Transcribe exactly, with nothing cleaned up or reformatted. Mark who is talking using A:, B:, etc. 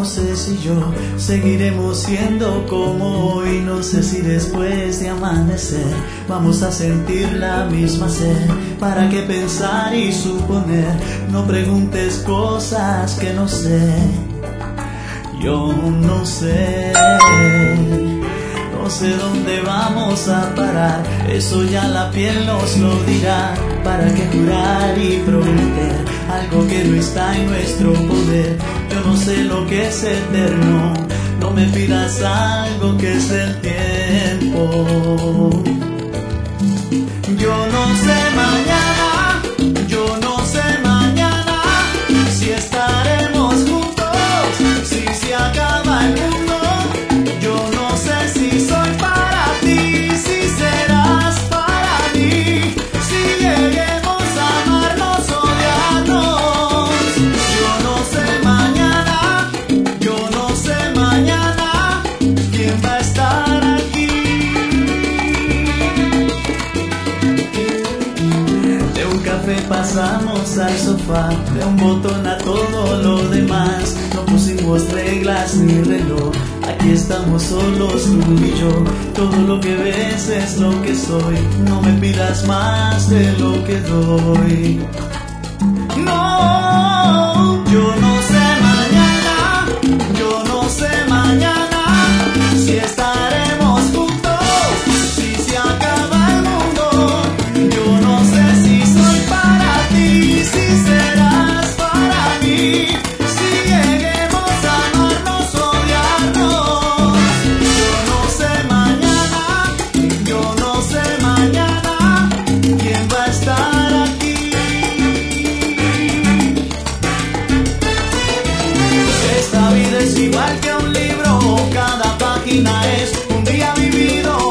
A: no sé si yo seguiremos siendo como hoy. No sé si después de amanecer vamos a sentir la misma sed. ¿Para qué pensar y suponer? No preguntes cosas que no sé. Yo no sé. No sé dónde vamos a parar, eso ya la piel nos lo dirá. ¿Para qué jurar y prometer algo que no está en nuestro poder? Yo no sé lo que es eterno, no me pidas algo que es del tiempo. Yo no sé mañana, yo no sé mañana si estaremos juntos, si se acaba el mundo. Yo no sé si soy para ti, si serás para mí, si lleguemos a amarnos o odiarnos. Yo no sé mañana, yo no sé mañana quién va a estar aquí. De un café pasamos al sofá, de un botón a todo lo demás. No pusimos reglas ni reloj, aquí estamos solos tú y yo. Todo lo que ves es lo que soy, no me pidas más de lo que doy. No, yo no sé mañana, yo no sé mañana si estaremos juntos, si se acaba el mundo. Yo no sé si soy para ti, si serás para mí, si lleguemos a amarnos o odiarnos. Yo no sé mañana, yo no sé mañana quién va a estar aquí. Esta vida es igual que un libro, cada página es un día vivido.